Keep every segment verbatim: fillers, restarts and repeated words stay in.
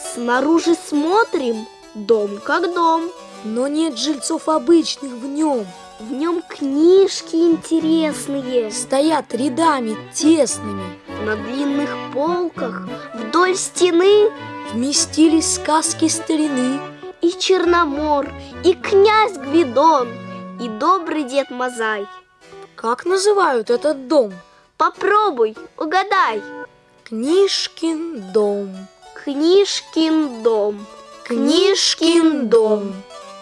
Снаружи смотрим, дом как дом, но нет жильцов обычных в нем. В нем книжки интересные стоят рядами тесными. На длинных полках вдоль стены вместились сказки старины. И Черномор, и князь Гвидон, и добрый дед Мазай. Как называют этот дом? Попробуй, угадай. Книжкин дом. Книжкин дом. Книжкин дом.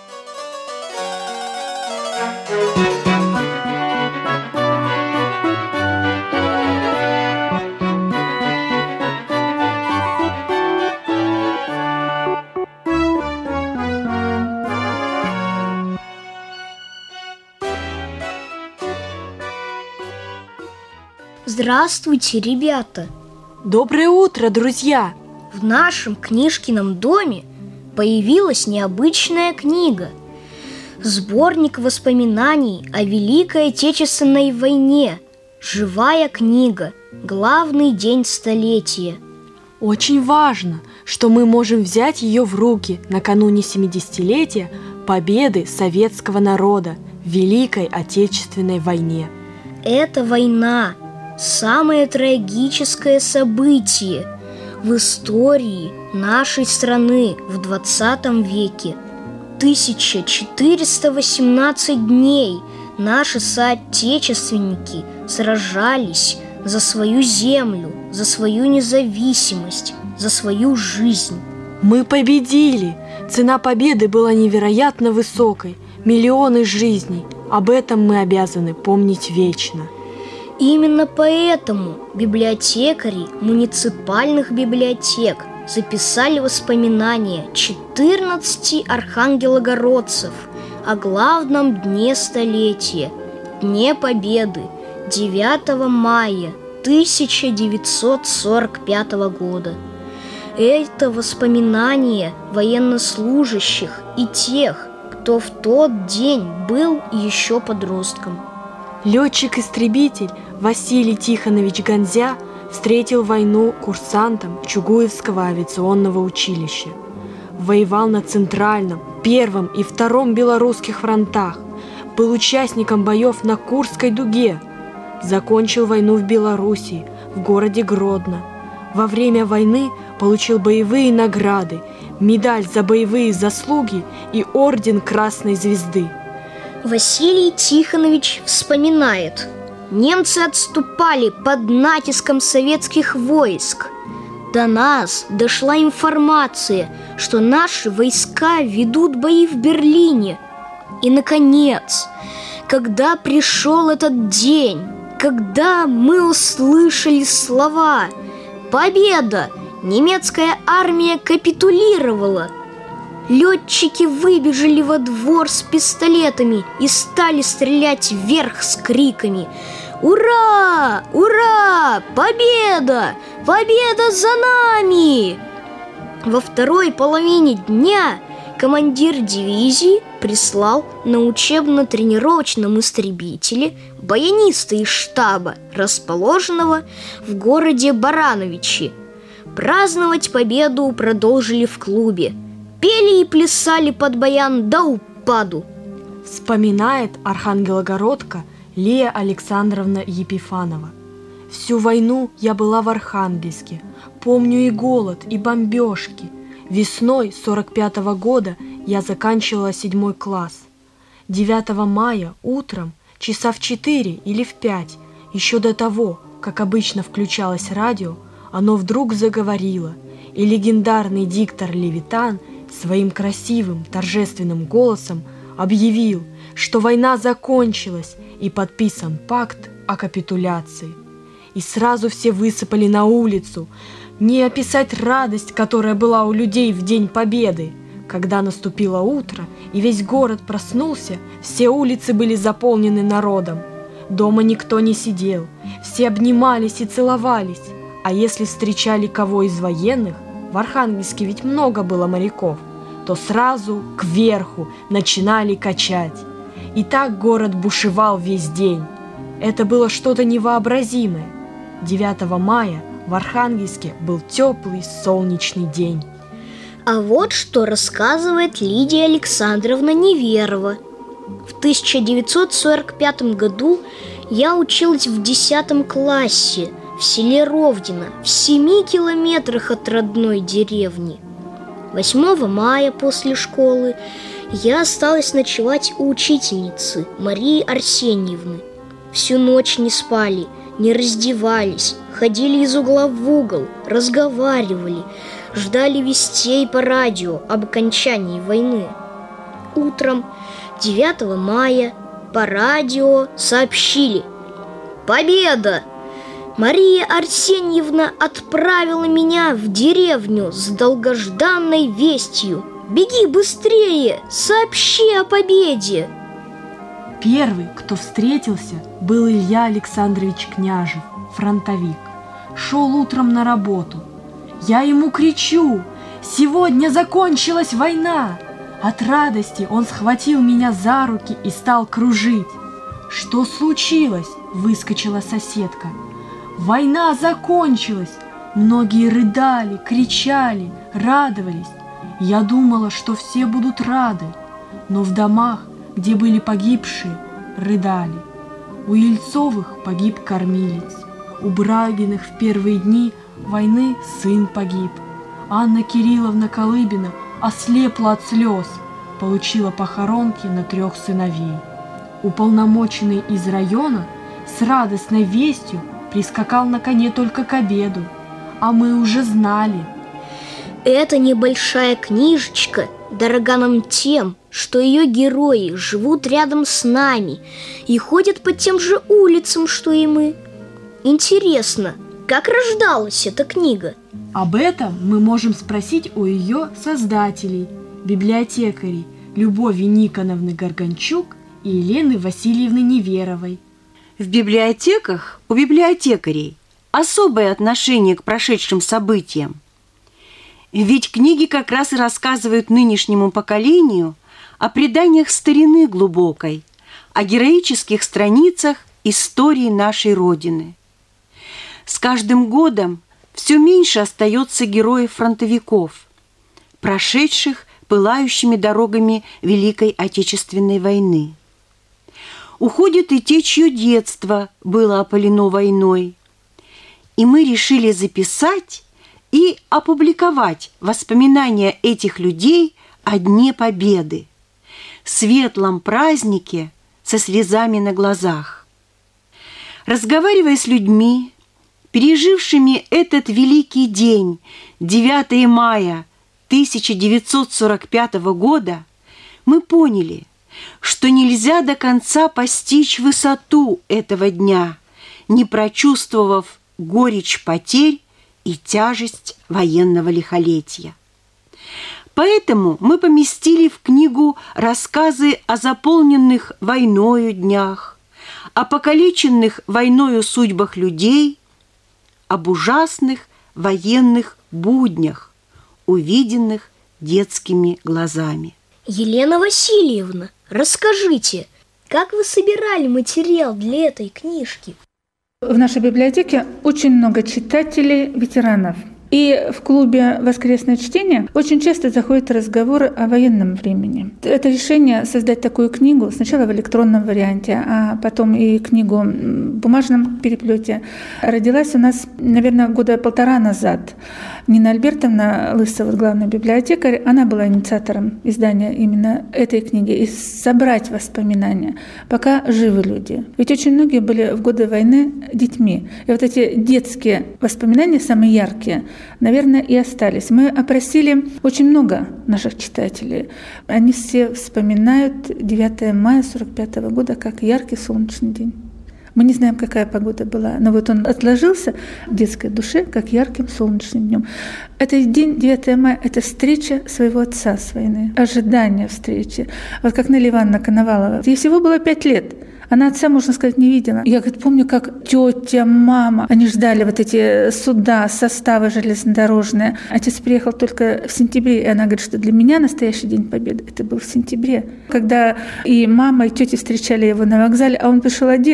Здравствуйте, ребята! Доброе утро, друзья! В нашем книжкином доме появилась необычная книга. Сборник воспоминаний о Великой Отечественной войне. Живая книга. Главный день столетия. Очень важно, что мы можем взять ее в руки накануне семидесятилетия победы советского народа в Великой Отечественной войне. Эта война – самое трагическое событие в истории нашей страны в двадцатом веке. тысяча четыреста восемнадцать дней наши соотечественники сражались за свою землю, за свою независимость, за свою жизнь. Мы победили! Цена победы была невероятно высокой. Миллионы жизней. Об этом мы обязаны помнить вечно. Именно поэтому библиотекари муниципальных библиотек записали воспоминания четырнадцати архангелогородцев о главном дне столетия, Дне Победы, девятого мая тысяча девятьсот сорок пятого года. Это воспоминания военнослужащих и тех, кто в тот день был еще подростком. Летчик-истребитель Василий Тихонович Ганзя встретил войну курсантом Чугуевского авиационного училища. Воевал на Центральном, Первом и Втором белорусских фронтах. Был участником боев на Курской дуге. Закончил войну в Белоруссии, в городе Гродно. Во время войны получил боевые награды, медаль за боевые заслуги и орден Красной Звезды. Василий Тихонович вспоминает: немцы отступали под натиском советских войск. До нас дошла информация, что наши войска ведут бои в Берлине. И, наконец, когда пришел этот день, когда мы услышали слова «Победа! Немецкая армия капитулировала!», летчики выбежали во двор с пистолетами и стали стрелять вверх с криками: «Ура! Ура! Победа! Победа за нами!» Во второй половине дня командир дивизии прислал на учебно-тренировочном истребителе баяниста из штаба, расположенного в городе Барановичи. Праздновать победу продолжили в клубе. Пели и плясали под баян до упаду. Вспоминает архангелогородка Лия Александровна Епифанова. Всю войну я была в Архангельске. Помню и голод, и бомбежки. Весной сорок пятого года я заканчивала седьмой класс. девятого мая утром, часа в четыре или в пять, еще до того, как обычно включалось радио, оно вдруг заговорило, и легендарный диктор Левитан своим красивым торжественным голосом объявил, что война закончилась и подписан пакт о капитуляции. И сразу все высыпали на улицу. Не описать радость, которая была у людей в День Победы. Когда наступило утро и весь город проснулся, все улицы были заполнены народом. Дома никто не сидел, все обнимались и целовались. А если встречали кого из военных, в Архангельске ведь много было моряков, то сразу кверху начинали качать. И так город бушевал весь день. Это было что-то невообразимое. девятого мая в Архангельске был теплый солнечный день. А вот что рассказывает Лидия Александровна Неверова. В тысяча девятьсот сорок пятом году я училась в десятом классе в селе Ровдино, в семи километрах от родной деревни. восьмого мая после школы я осталась ночевать у учительницы Марии Арсеньевны. Всю ночь не спали, не раздевались, ходили из угла в угол, разговаривали, ждали вестей по радио об окончании войны. Утром девятого мая по радио сообщили: «Победа!» Мария Арсеньевна отправила меня в деревню с долгожданной вестью. «Беги быстрее! Сообщи о победе!» Первый, кто встретился, был Илья Александрович Княжев, фронтовик. Шел утром на работу. Я ему кричу: «Сегодня закончилась война!» От радости он схватил меня за руки и стал кружить. «Что случилось?» – выскочила соседка. «Война закончилась!» Многие рыдали, кричали, радовались. Я думала, что все будут рады, но в домах, где были погибшие, рыдали. У Ельцовых погиб кормилец, у Брагиных в первые дни войны сын погиб. Анна Кирилловна Колыбина ослепла от слез, получила похоронки на трех сыновей. Уполномоченный из района с радостной вестью прискакал на коне только к обеду, а мы уже знали. Эта небольшая книжечка дорога нам тем, что ее герои живут рядом с нами и ходят по тем же улицам, что и мы. Интересно, как рождалась эта книга? Об этом мы можем спросить у ее создателей, библиотекарей Любови Никоновны Горгончук и Елены Васильевны Неверовой. В библиотеках у библиотекарей особое отношение к прошедшим событиям. Ведь книги как раз и рассказывают нынешнему поколению о преданиях старины глубокой, о героических страницах истории нашей Родины. С каждым годом все меньше остается героев-фронтовиков, прошедших пылающими дорогами Великой Отечественной войны. Уходит и те, чье детство было опалено войной. И мы решили записать и опубликовать воспоминания этих людей о Дне Победы, светлом празднике со слезами на глазах. Разговаривая с людьми, пережившими этот великий день, девятого мая тысяча девятьсот сорок пятого года, мы поняли, что нельзя до конца постичь высоту этого дня, не прочувствовав горечь потерь и тяжесть военного лихолетия. Поэтому мы поместили в книгу рассказы о заполненных войною днях, о покалеченных войною судьбах людей, об ужасных военных буднях, увиденных детскими глазами. Елена Васильевна, расскажите, как вы собирали материал для этой книжки? В нашей библиотеке очень много читателей, ветеранов. И в клубе «Воскресное чтение» очень часто заходят разговоры о военном времени. Это решение создать такую книгу сначала в электронном варианте, а потом и книгу в бумажном переплете родилась у нас, наверное, года полтора назад. Нина Альбертовна Лысова, главный библиотекарь, она была инициатором издания именно этой книги и собрать воспоминания, пока живы люди. Ведь очень многие были в годы войны детьми. И вот эти детские воспоминания, самые яркие, наверное, и остались. Мы опросили очень много наших читателей. Они все вспоминают девятого мая сорок пятого года как яркий солнечный день. Мы не знаем, какая погода была, но вот он отложился в детской душе как ярким солнечным днем. Этот день, девятого мая, это встреча своего отца с войны, ожидание встречи. Вот как Нелли Ивановна Коновалова. Ей всего было пять лет. Она отца, можно сказать, не видела. Я, говорит, помню, как тетя, мама, они ждали вот эти суда, составы железнодорожные. Отец приехал только в сентябре, и она говорит, что для меня настоящий День Победы это был в сентябре. Когда и мама, и тетя встречали его на вокзале, а он пришел один.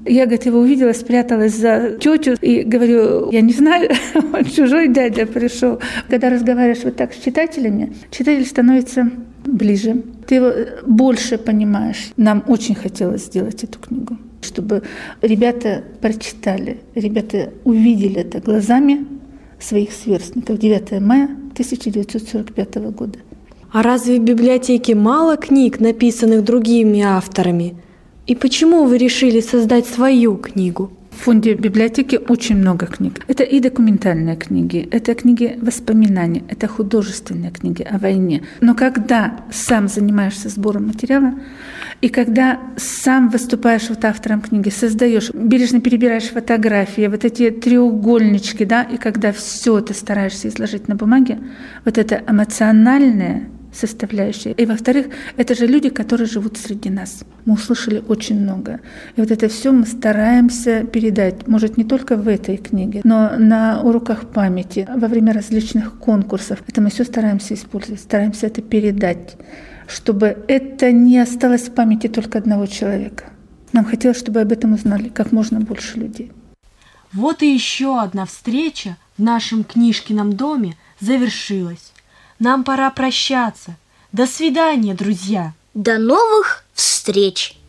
Я, говорит, его увидела, спряталась за тетю и говорю, я не знаю, чужой дядя пришел. Когда разговариваешь вот так с читателями, читатель становится ближе, ты его больше понимаешь. Нам очень хотелось сделать эту книгу, чтобы ребята прочитали, ребята увидели это глазами своих сверстников. девятое мая тысяча девятьсот сорок пятого года. А разве в библиотеке мало книг, написанных другими авторами? И почему вы решили создать свою книгу? В фонде библиотеки очень много книг. Это и документальные книги, это книги воспоминаний, это художественные книги о войне. Но когда сам занимаешься сбором материала, и когда сам выступаешь вот автором книги, создаешь, бережно перебираешь фотографии, вот эти треугольнички, да, и когда все это стараешься изложить на бумаге, вот это эмоциональное составляющая. И, во-вторых, это же люди, которые живут среди нас. Мы услышали очень много. И вот это все мы стараемся передать, может, не только в этой книге, но на уроках памяти, во время различных конкурсов. Это мы все стараемся использовать, стараемся это передать, чтобы это не осталось в памяти только одного человека. Нам хотелось, чтобы об этом узнали как можно больше людей. Вот и еще одна встреча в нашем книжкином доме завершилась. Нам пора прощаться. До свидания, друзья! До новых встреч!